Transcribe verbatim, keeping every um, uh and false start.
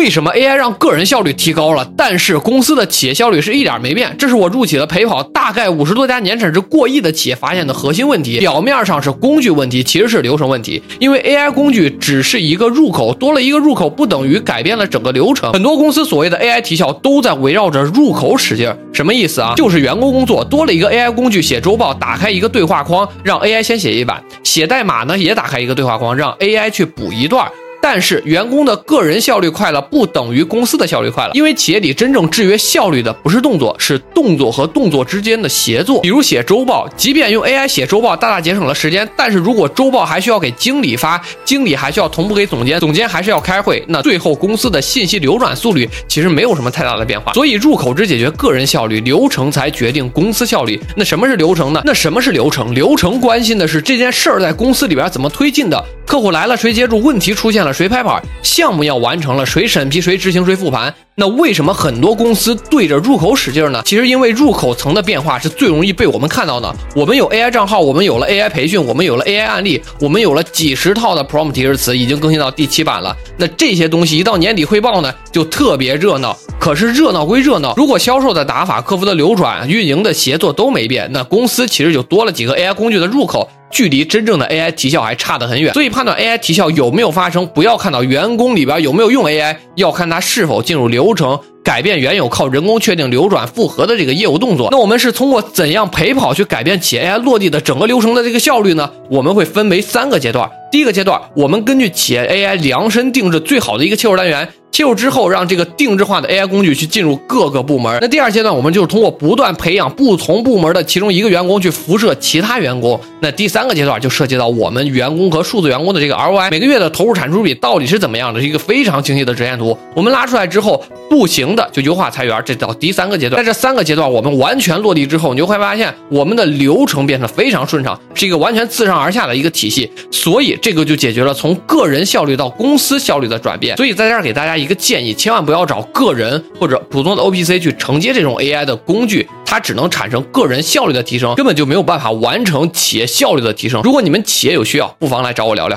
为什么 A I 让个人效率提高了，但是公司的企业效率是一点没变？这是我入企了陪跑大概五十多家年产值过亿的企业发现的核心问题。表面上是工具问题，其实是流程问题。因为 A I 工具只是一个入口，多了一个入口不等于改变了整个流程。很多公司所谓的 A I 提效都在围绕着入口使劲。什么意思啊？就是员工工作多了一个 A I 工具，写周报打开一个对话框，让 A I 先写一版，写代码呢也打开一个对话框，让 A I 去补一段。但是员工的个人效率快了，不等于公司的效率快了，因为企业里真正制约效率的不是动作，是动作和动作之间的协作。比如写周报，即便用 A I 写周报大大节省了时间，但是如果周报还需要给经理发，经理还需要同步给总监，总监还是要开会，那最后公司的信息流转速率其实没有什么太大的变化。所以入口只解决个人效率，流程才决定公司效率。那什么是流程呢？那什么是流程？流程关心的是这件事儿在公司里边怎么推进的，客户来了谁接住，问题出现了谁拍板，项目要完成了谁审批谁执行谁复盘。那为什么很多公司对着入口使劲呢？其实因为入口层的变化是最容易被我们看到的。我们有 A I 账号，我们有了 A I 培训，我们有了 A I 案例，我们有了几十套的 prompt 提示词，已经更新到第七版了。那这些东西一到年底汇报呢，就特别热闹。可是热闹归热闹，如果销售的打法、客服的流转、运营的协作都没变，那公司其实就多了几个 A I 工具的入口，距离真正的 A I 提效还差得很远。所以判断 A I 提效有没有发生，不要看到员工里边有没有用 A I， 要看它是否进入流程，改变原有靠人工确定流转复核的这个业务动作。那我们是通过怎样陪跑去改变企业 A I 落地的整个流程的这个效率呢？我们会分为三个阶段。第一个阶段，我们根据企业 A I 量身定制最好的一个切入单元，切入之后让这个定制化的 A I 工具去进入各个部门。那第二阶段，我们就是通过不断培养不同部门的其中一个员工去辐射其他员工。那第三个阶段就涉及到我们员工和数字员工的这个 R O I， 每个月的投入产出比到底是怎么样的，是一个非常清晰的直线图。我们拉出来之后，不行的就优化裁员，这到第三个阶段。在这三个阶段我们完全落地之后，你就会发现我们的流程变得非常顺畅，是一个完全自上而下的一个体系。所以这个就解决了从个人效率到公司效率的转变。所以在这儿给大家一个建议，千万不要找个人或者普通的 O P C 去承接这种 A I 的工具，它只能产生个人效率的提升，根本就没有办法完成企业效率的提升。如果你们企业有需要，不妨来找我聊聊。